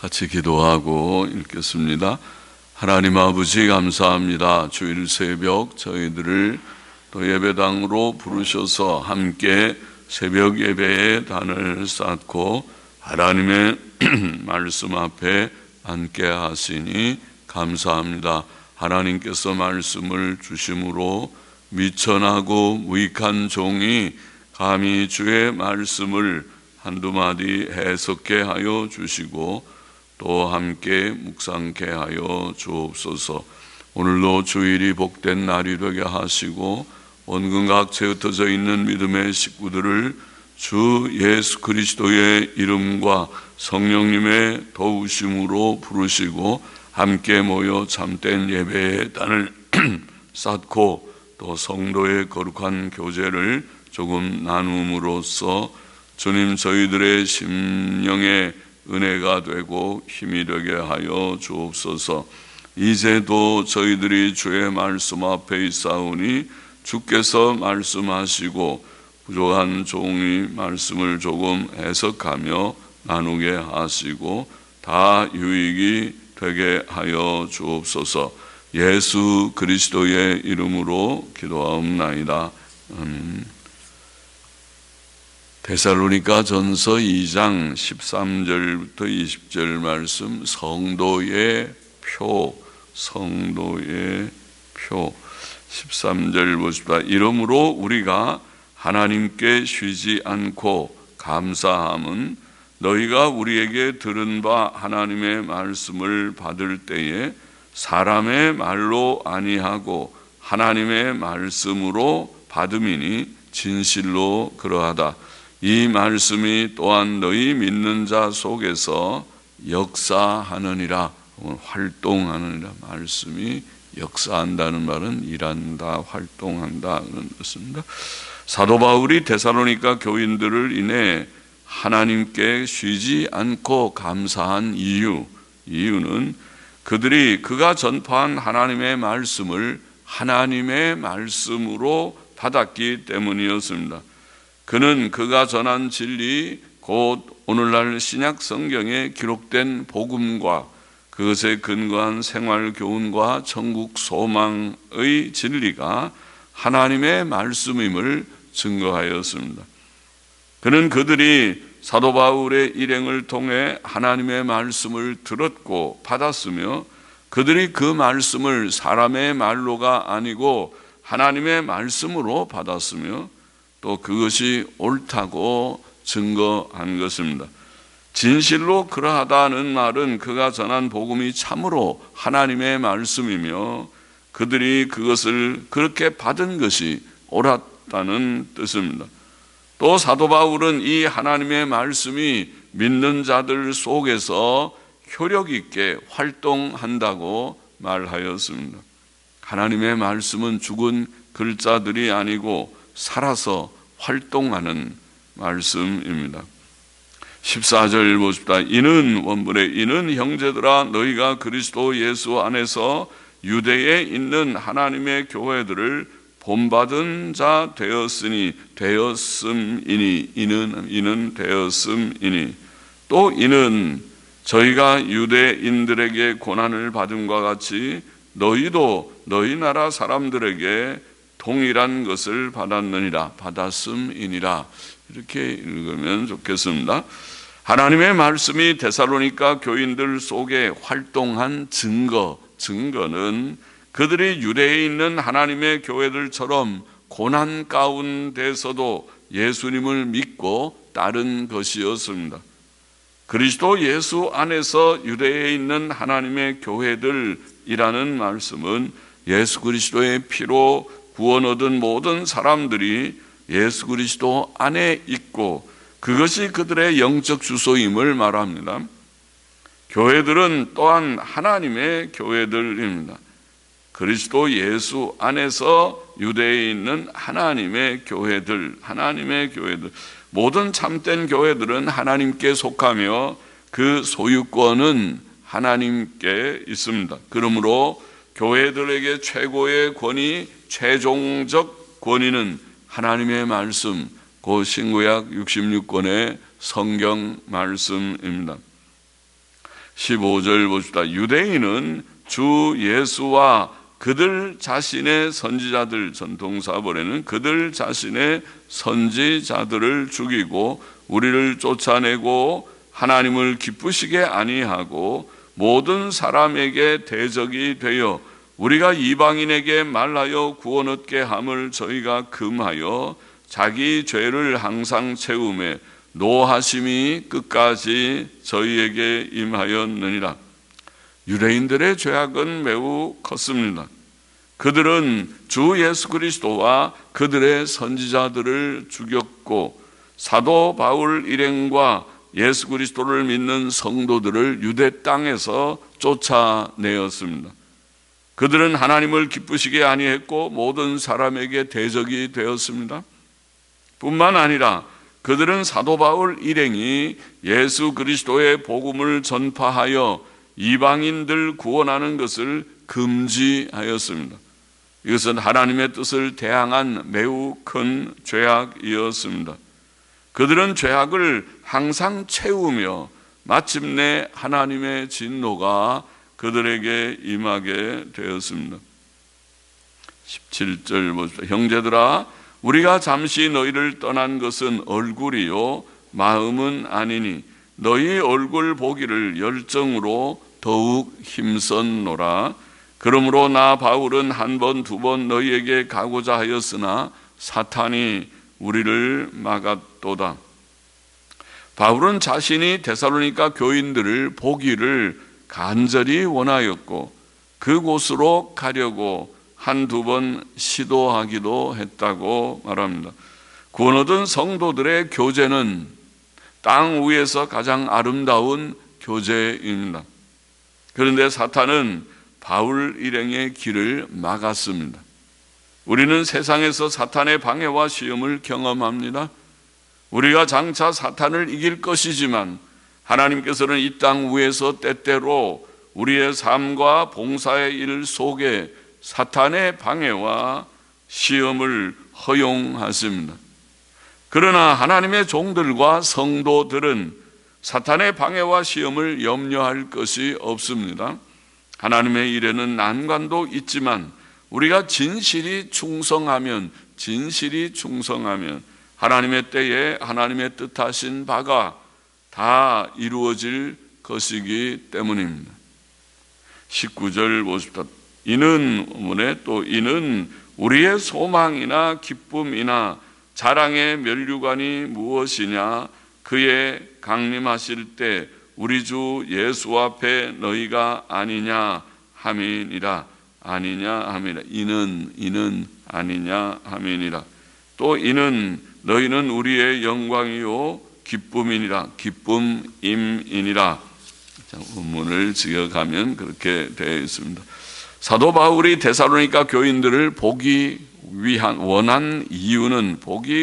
같이 기도하고 읽겠습니다. 하나님 아버지 감사합니다. 주일 새벽 저희들을 또 예배당으로 부르셔서 함께 새벽 예배의 단을 쌓고 하나님의 말씀 앞에 앉게 하시니 감사합니다. 하나님께서 말씀을 주심으로 미천하고 무익한 종이 감히 주의 말씀을 한두 마디 해석케 하여 주시고 또 함께 묵상케 하여 주옵소서. 오늘도 주일이 복된 날이 되게 하시고 원근 각처에 흩어져 있는 믿음의 식구들을 주 예수 그리스도의 이름과 성령님의 도우심으로 부르시고 함께 모여 참된 예배의 단을 쌓고 또 성도의 거룩한 교제를 조금 나눔으로써 주님 저희들의 심령의 은혜가 되고 힘이 되게 하여 주옵소서. 이제도 저희들이 주의 말씀 앞에 있사오니 주께서 말씀하시고 부족한 종이 말씀을 조금 해석하며 나누게 하시고 다 유익이 되게 하여 주옵소서. 예수 그리스도의 이름으로 기도하옵나이다. 데살로니가 전서 2장 13절부터 20절 말씀, 성도의 표 13절 보십시다. 이러므로 우리가 하나님께 쉬지 않고 감사함은 너희가 우리에게 들은 바 하나님의 말씀을 받을 때에 사람의 말로 아니하고 하나님의 말씀으로 받음이니 진실로 그러하다. 이 말씀이 또한 너희 믿는 자 속에서 역사하느니라. 활동하느니라. 말씀이 역사한다는 말은 일한다, 활동한다 그런 뜻입니다. 사도 바울이 데살로니가 교인들을 인해 하나님께 쉬지 않고 감사한 이유는 그들이 그가 전파한 하나님의 말씀을 하나님의 말씀으로 받았기 때문이었습니다. 그는 그가 전한 진리 곧 오늘날 신약 성경에 기록된 복음과 그것에 근거한 생활 교훈과 천국 소망의 진리가 하나님의 말씀임을 증거하였습니다. 그는 그들이 사도 바울의 일행을 통해 하나님의 말씀을 들었고 받았으며 그들이 그 말씀을 사람의 말로가 아니고 하나님의 말씀으로 받았으며 또 그것이 옳다고 증거한 것입니다. 진실로 그러하다는 말은 그가 전한 복음이 참으로 하나님의 말씀이며 그들이 그것을 그렇게 받은 것이 옳았다는 뜻입니다. 또 사도 바울은 이 하나님의 말씀이 믿는 자들 속에서 효력 있게 활동한다고 말하였습니다. 하나님의 말씀은 죽은 글자들이 아니고 살아서 활동하는 말씀입니다. 14절 보십시다. 이는 형제들아 너희가 그리스도 예수 안에서 유대에 있는 하나님의 교회들을 본받은 자 되었음이니 또 이는 저희가 유대인들에게 고난을 받음과 같이 너희도 너희 나라 사람들에게 동일한 것을 받았음이니라. 이렇게 읽으면 좋겠습니다. 하나님의 말씀이 데살로니가 교인들 속에 활동한 증거는 그들이 유대에 있는 하나님의 교회들처럼 고난 가운데서도 예수님을 믿고 따른 것이었습니다. 그리스도 예수 안에서 유대에 있는 하나님의 교회들이라는 말씀은 예수 그리스도의 피로 구원 얻은 모든 사람들이 예수 그리스도 안에 있고 그것이 그들의 영적 주소임을 말합니다. 교회들은 또한 하나님의 교회들입니다. 그리스도 예수 안에서 유대에 있는 하나님의 교회들, 모든 참된 교회들은 하나님께 속하며 그 소유권은 하나님께 있습니다. 그러므로 교회들에게 최고의 권위, 최종적 권위는 하나님의 말씀, 그 신구약 66권의 성경 말씀입니다. 15절 봅시다. 유대인은 주 예수와 그들 자신의 선지자들, 전통사본에는 그들 자신의 선지자들을 죽이고 우리를 쫓아내고 하나님을 기쁘시게 아니하고 모든 사람에게 대적이 되어 우리가 이방인에게 말하여 구원 얻게 함을 저희가 금하여 자기 죄를 항상 채우매 노하심이 끝까지 저희에게 임하였느니라. 유대인들의 죄악은 매우 컸습니다. 그들은 주 예수 그리스도와 그들의 선지자들을 죽였고 사도 바울 일행과 예수 그리스도를 믿는 성도들을 유대 땅에서 쫓아내었습니다. 그들은 하나님을 기쁘시게 아니했고 모든 사람에게 대적이 되었습니다. 뿐만 아니라 그들은 사도 바울 일행이 예수 그리스도의 복음을 전파하여 이방인들 구원하는 것을 금지하였습니다. 이것은 하나님의 뜻을 대항한 매우 큰 죄악이었습니다. 그들은 죄악을 항상 채우며 마침내 하나님의 진노가 그들에게 임하게 되었습니다. 17절 보십시오. 형제들아, 우리가 잠시 너희를 떠난 것은 얼굴이요 마음은 아니니 너희 얼굴 보기를 열정으로 더욱 힘썼노라. 그러므로 나 바울은 한 번, 두 번 너희에게 가고자 하였으나 사탄이 우리를 막았도다. 바울은 자신이 데살로니가 교인들을 보기를 간절히 원하였고 그곳으로 가려고 한두 번 시도하기도 했다고 말합니다. 구원 얻은 성도들의 교제는 땅 위에서 가장 아름다운 교제입니다. 그런데 사탄은 바울 일행의 길을 막았습니다. 우리는 세상에서 사탄의 방해와 시험을 경험합니다. 우리가 장차 사탄을 이길 것이지만 하나님께서는 이 땅 위에서 때때로 우리의 삶과 봉사의 일 속에 사탄의 방해와 시험을 허용하십니다. 그러나 하나님의 종들과 성도들은 사탄의 방해와 시험을 염려할 것이 없습니다. 하나님의 일에는 난관도 있지만 우리가 진실이 충성하면 하나님의 때에 하나님의 뜻하신 바가 다 이루어질 것이기 때문입니다. 19절 보십시오. 이는 우리의 소망이나 기쁨이나 자랑의 면류관이 무엇이냐? 그의 강림하실 때 우리 주 예수 앞에 너희가 아니냐 함이니라. 이는 아니냐 함이니라. 또 이는 너희는 우리의 영광이요 기쁨임이니라. 원문을 지어가면 그렇게 되어 있습니다. 사도 바울이 데살로니가 교인들을 보기 원한 이유는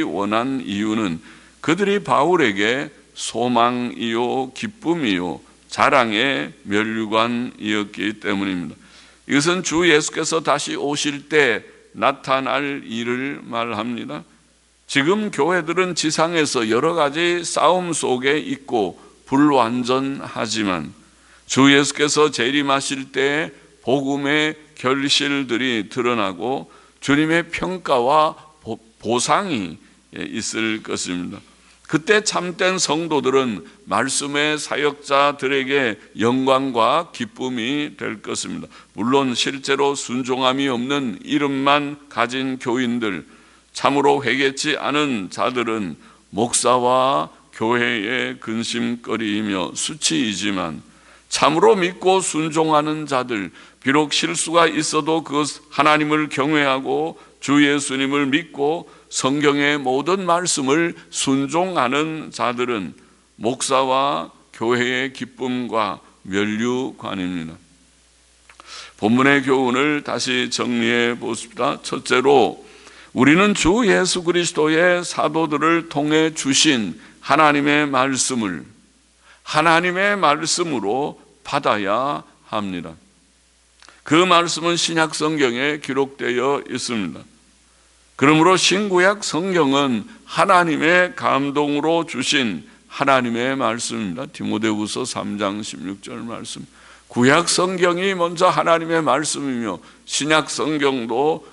그들이 바울에게 소망이요 기쁨이요 자랑의 면류관이었기 때문입니다. 이것은 주 예수께서 다시 오실 때 나타날 일을 말합니다. 지금 교회들은 지상에서 여러 가지 싸움 속에 있고 불완전하지만 주 예수께서 재림하실 때 복음의 결실들이 드러나고 주님의 평가와 보상이 있을 것입니다. 그때 참된 성도들은 말씀의 사역자들에게 영광과 기쁨이 될 것입니다. 물론 실제로 순종함이 없는 이름만 가진 교인들, 참으로 회개치 않은 자들은 목사와 교회의 근심거리이며 수치이지만 참으로 믿고 순종하는 자들, 비록 실수가 있어도 그 하나님을 경외하고 주 예수님을 믿고 성경의 모든 말씀을 순종하는 자들은 목사와 교회의 기쁨과 면류관입니다. 본문의 교훈을 다시 정리해 보십시다. 첫째로 우리는 주 예수 그리스도의 사도들을 통해 주신 하나님의 말씀을 하나님의 말씀으로 받아야 합니다. 그 말씀은 신약 성경에 기록되어 있습니다. 그러므로 신구약 성경은 하나님의 감동으로 주신 하나님의 말씀입니다. 디모데후서 3장 16절 말씀. 구약 성경이 먼저 하나님의 말씀이며 신약 성경도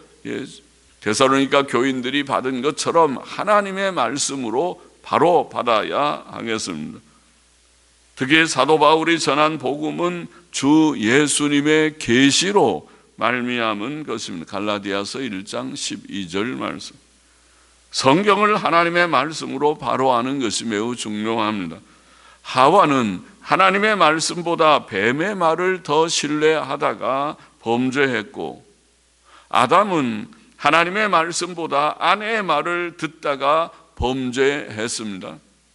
데살로니가 교인들이 받은 것처럼 하나님의 말씀으로 바로 받아야 하겠습니다. 특히 사도 바울이 전한 복음은 주 예수님의 계시로 말미암은 것입니다. 갈라디아서 1장 12절 말씀. 성경을 하나님의 말씀으로 바로 아는 것이 매우 중요합니다. 하와는 하나님의 말씀보다 뱀의 말을 더 신뢰하다가 범죄했고, 아담은 하나님의 말씀보다 아내의 말을 듣다가 범죄했습니다.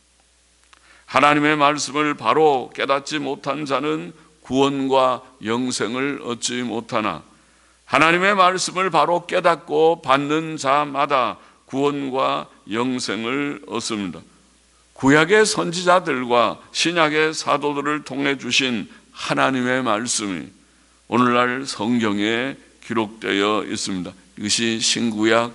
하나님의 말씀을 바로 깨닫지 못한 자는 구원과 영생을 얻지 못하나, 하나님의 말씀을 바로 깨닫고 받는 자마다 구원과 영생을 얻습니다. 구약의 선지자들과 신약의 사도들을 통해 주신 하나님의 말씀이 오늘날 성경에 기록되어 있습니다. 이것이 신구약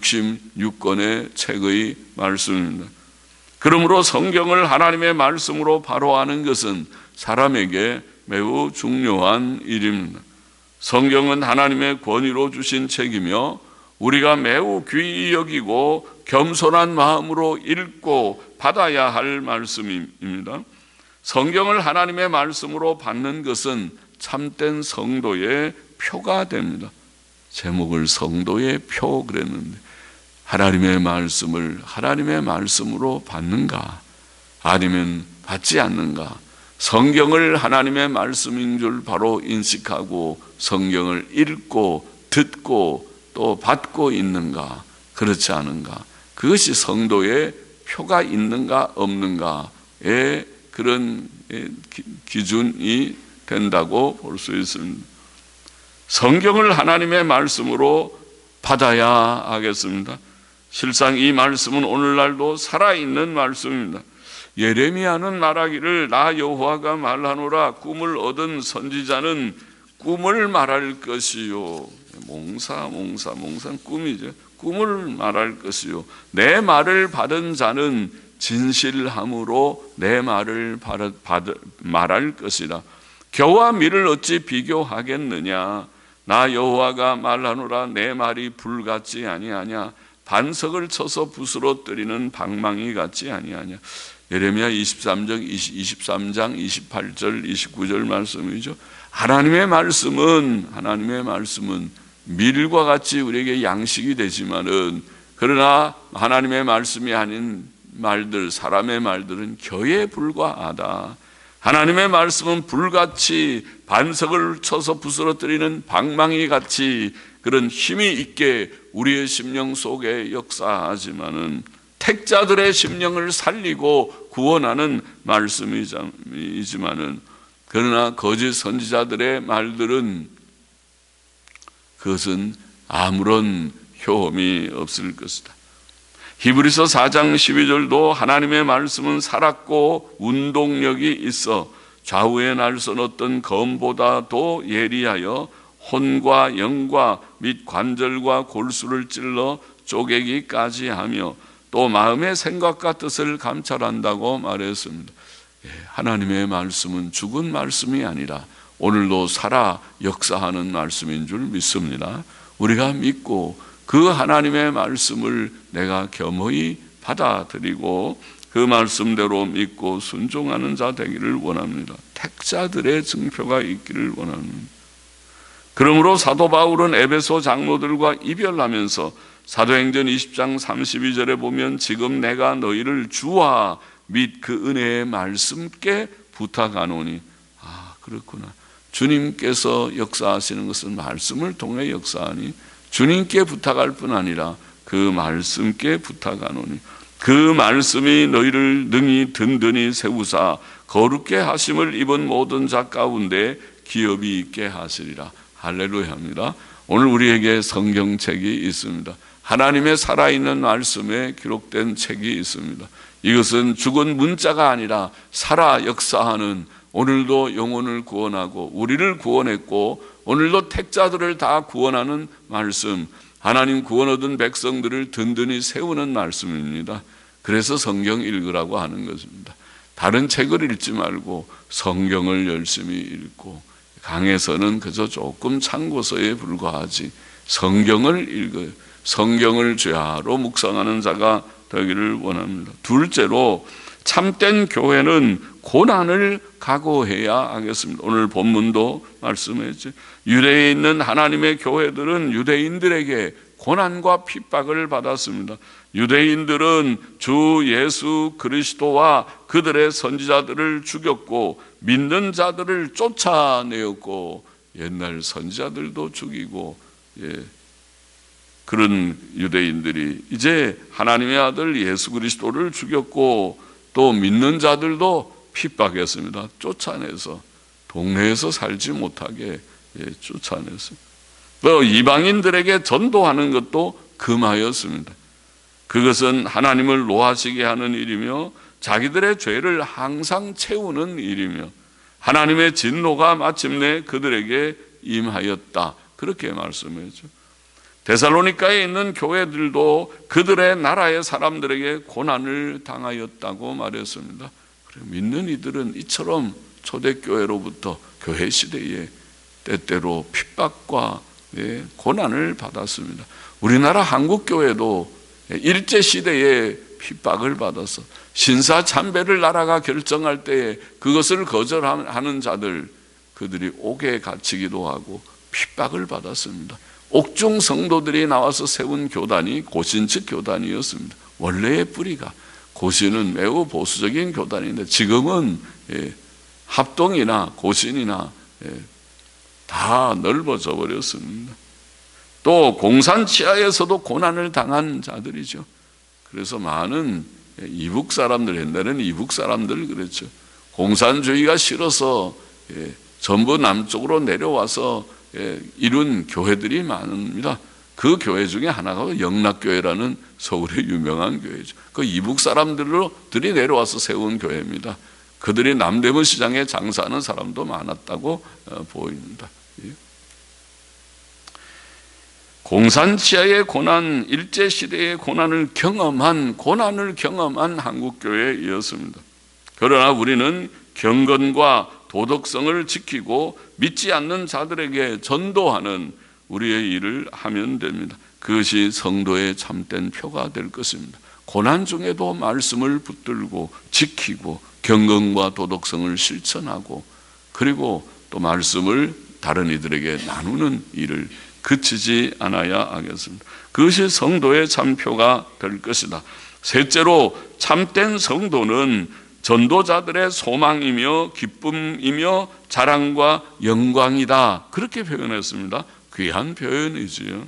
66권의 책의 말씀입니다. 그러므로 성경을 하나님의 말씀으로 바로 아는 것은 사람에게 매우 중요한 일입니다. 성경은 하나님의 권위로 주신 책이며 우리가 매우 귀히 여기고 겸손한 마음으로 읽고 받아야 할 말씀입니다. 성경을 하나님의 말씀으로 받는 것은 참된 성도의 표가 됩니다. 제목을 성도의 표 그랬는데, 하나님의 말씀을 하나님의 말씀으로 받는가 아니면 받지 않는가, 성경을 하나님의 말씀인 줄 바로 인식하고 성경을 읽고 듣고 또 받고 있는가 그렇지 않은가, 그것이 성도의 표가 있는가 없는가의 그런 기준이 된다고 볼 수 있습니다. 성경을 하나님의 말씀으로 받아야 하겠습니다. 실상 이 말씀은 오늘날도 살아있는 말씀입니다. 예레미야는 말하기를 나 여호와가 말하노라 꿈을 얻은 선지자는 꿈을 말할 것이요. 몽사는 꿈이죠. 꿈을 말할 것이요. 내 말을 받은 자는 진실함으로 내 말을 말할 것이라. 겨와 밀을 어찌 비교하겠느냐. 나 여호와가 말하노라 내 말이 불 같지 아니하냐. 반석을 쳐서 부스러뜨리는 방망이 같지 아니하냐. 예레미야 23장 28절 29절 말씀이죠. 하나님의 말씀은 밀과 같이 우리에게 양식이 되지만은, 그러나 하나님의 말씀이 아닌 말들, 사람의 말들은 겨에 불과하다. 하나님의 말씀은 불같이 반석을 쳐서 부스러뜨리는 방망이 같이 그런 힘이 있게 우리의 심령 속에 역사하지만은, 택자들의 심령을 살리고 구원하는 말씀이지만은, 그러나 거짓 선지자들의 말들은 그것은 아무런 효험이 없을 것이다. 히브리서 4장 12절도 하나님의 말씀은 살았고 운동력이 있어 좌우에 날선 어떤 검보다도 예리하여 혼과 영과 및 관절과 골수를 찔러 쪼개기까지 하며 또 마음의 생각과 뜻을 감찰한다고 말했습니다. 하나님의 말씀은 죽은 말씀이 아니라 오늘도 살아 역사하는 말씀인 줄 믿습니다. 우리가 믿고 그 하나님의 말씀을 내가 겸허히 받아들이고 그 말씀대로 믿고 순종하는 자 되기를 원합니다. 택자들의 증표가 있기를 원합니다. 그러므로 사도 바울은 에베소 장로들과 이별하면서 사도행전 20장 32절에 보면 지금 내가 너희를 주와 및 그 은혜의 말씀께 부탁하노니, 그렇구나. 주님께서 역사하시는 것은 말씀을 통해 역사하니 주님께 부탁할 뿐 아니라 그 말씀께 부탁하노니 그 말씀이 너희를 능히 든든히 세우사 거룩게 하심을 입은 모든 자 가운데 기업이 있게 하시리라. 할렐루야입니다. 오늘 우리에게 성경책이 있습니다. 하나님의 살아있는 말씀에 기록된 책이 있습니다. 이것은 죽은 문자가 아니라 살아 역사하는, 오늘도 영혼을 구원하고 우리를 구원했고 오늘도 택자들을 다 구원하는 말씀, 하나님 구원 얻은 백성들을 든든히 세우는 말씀입니다. 그래서 성경 읽으라고 하는 것입니다. 다른 책을 읽지 말고 성경을 열심히 읽고, 강에서는 그저 조금 참고서에 불과하지 성경을 읽어요. 성경을 죄하로 묵상하는 자가 되기를 원합니다. 둘째로, 참된 교회는 고난을 각오해야 하겠습니다. 오늘 본문도 말씀했죠. 유대에 있는 하나님의 교회들은 유대인들에게 고난과 핍박을 받았습니다. 유대인들은 주 예수 그리스도와 그들의 선지자들을 죽였고 믿는 자들을 쫓아내었고, 옛날 선지자들도 죽이고, 그런 유대인들이 이제 하나님의 아들 예수 그리스도를 죽였고 또 믿는 자들도 핍박했습니다. 쫓아내서 동네에서 살지 못하게 쫓아냈습니다. 또 이방인들에게 전도하는 것도 금하였습니다. 그것은 하나님을 노하시게 하는 일이며 자기들의 죄를 항상 채우는 일이며 하나님의 진노가 마침내 그들에게 임하였다, 그렇게 말씀했죠. 데살로니가에 있는 교회들도 그들의 나라의 사람들에게 고난을 당하였다고 말했습니다. 믿는 이들은 이처럼 초대교회로부터 교회 시대에 때때로 핍박과 고난을 받았습니다. 우리나라 한국교회도 일제시대에 핍박을 받아서 신사참배를 나라가 결정할 때에 그것을 거절하는 자들, 그들이 옥에 갇히기도 하고 핍박을 받았습니다. 옥중 성도들이 나와서 세운 교단이 고신측 교단이었습니다. 원래의 뿌리가, 고신은 매우 보수적인 교단인데 지금은 합동이나 고신이나 다 넓어져 버렸습니다. 또 공산 치하에서도 고난을 당한 자들이죠. 그래서 많은 이북 사람들, 옛날에는 이북 사람들 그랬죠. 공산주의가 싫어서 전부 남쪽으로 내려와서 이룬 교회들이 많습니다. 그 교회 중에 하나가 영락교회라는 서울의 유명한 교회죠. 그 이북 사람들이 내려와서 세운 교회입니다. 그들이 남대문 시장에 장사하는 사람도 많았다고 보입니다. 공산치하의 고난, 일제시대의 고난을 경험한 한국교회이었습니다. 그러나 우리는 경건과 도덕성을 지키고 믿지 않는 자들에게 전도하는 우리의 일을 하면 됩니다. 그것이 성도의 참된 표가 될 것입니다. 고난 중에도 말씀을 붙들고 지키고 경건과 도덕성을 실천하고, 그리고 또 말씀을 다른 이들에게 나누는 일을 그치지 않아야 하겠습니다. 그것이 성도의 참표가 될 것이다. 셋째로, 참된 성도는 전도자들의 소망이며 기쁨이며 자랑과 영광이다, 그렇게 표현했습니다. 귀한 표현이지요.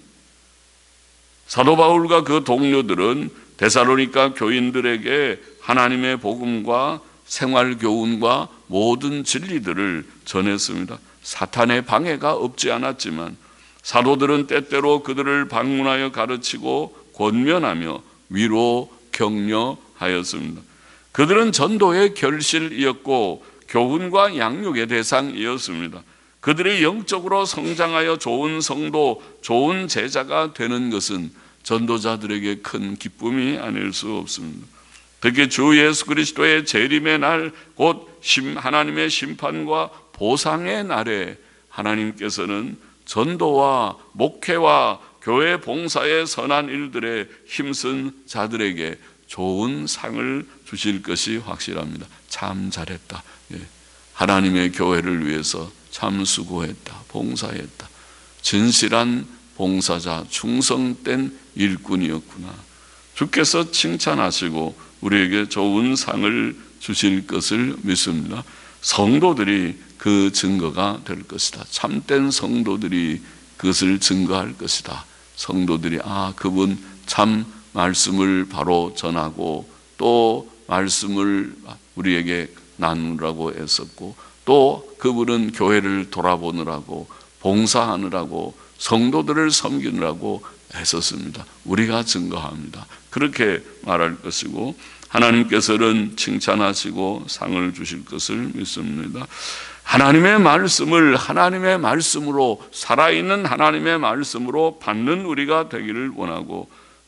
사도 바울과 그 동료들은 데살로니가 교인들에게 하나님의 복음과 생활 교훈과 모든 진리들을 전했습니다. 사탄의 방해가 없지 않았지만 사도들은 때때로 그들을 방문하여 가르치고 권면하며 위로 격려하였습니다. 그들은 전도의 결실이었고 교훈과 양육의 대상이었습니다. 그들이 영적으로 성장하여 좋은 성도, 좋은 제자가 되는 것은 전도자들에게 큰 기쁨이 아닐 수 없습니다. 특히 주 예수 그리스도의 재림의 날, 곧 하나님의 심판과 보상의 날에 하나님께서는 전도와 목회와 교회 봉사의 선한 일들에 힘쓴 자들에게 좋은 상을 주실 것이 확실합니다. 참 잘했다. 하나님의 교회를 위해서 참 수고했다. 봉사했다. 진실한 봉사자, 충성된 일꾼이었구나. 주께서 칭찬하시고 우리에게 좋은 상을 주실 것을 믿습니다. 성도들이 그 증거가 될 것이다. 참된 성도들이 그것을 증거할 것이다. 성도들이 그분 참 말씀을 바로 전하고 또 말씀을 우리에게 나누라고 애썼고 또 그분은 교회를 돌아보느라고 봉사하느라고 성도들을 섬기느라고 애썼습니다. 우리가 증거합니다. 그렇게 말할 것이고 하나님께서는 칭찬하시고 상을 주실 것을 믿습니다. 하나님의 말씀을 하나님의 말씀으로, 살아있는 하나님의 말씀으로 받는 우리가 되기를 원하고,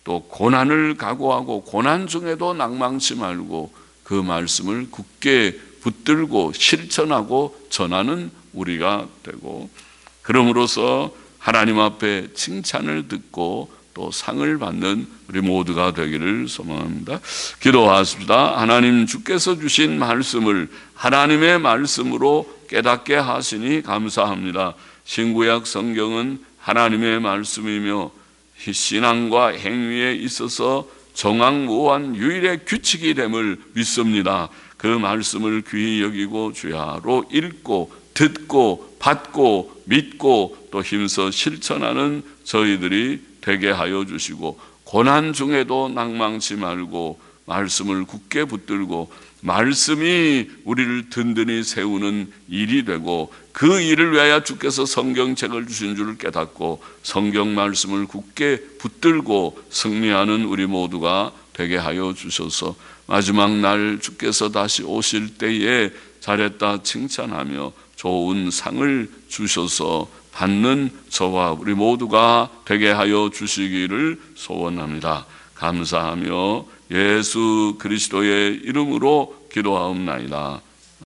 또 고난을 각오하고 고난 중에도 낭망치 말고 그 말씀을 굳게 붙들고 실천하고 전하는 우리가 되고, 그럼으로써 하나님 앞에 칭찬을 듣고 또 상을 받는 우리 모두가 되기를 소망합니다. 기도하십시다. 하나님, 주께서 주신 말씀을 하나님의 말씀으로 깨닫게 하시니 감사합니다. 신구약 성경은 하나님의 말씀이며 신앙과 행위에 있어서 정확무한 유일의 규칙이 됨을 믿습니다. 그 말씀을 귀히 여기고 주야로 읽고 듣고 받고 믿고 또 힘써 실천하는 저희들이 되게 하여 주시고, 고난 중에도 낭망치 말고 말씀을 굳게 붙들고 말씀이 우리를 든든히 세우는 일이 되고, 그 일을 위하여 주께서 성경책을 주신 줄을 깨닫고 성경 말씀을 굳게 붙들고 승리하는 우리 모두가 되게 하여 주셔서, 마지막 날 주께서 다시 오실 때에 잘했다 칭찬하며 좋은 상을 주셔서 받는 저와 우리 모두가 되게 하여 주시기를 소원합니다. 감사하며 예수 그리스도의 이름으로 기도하옵나이다.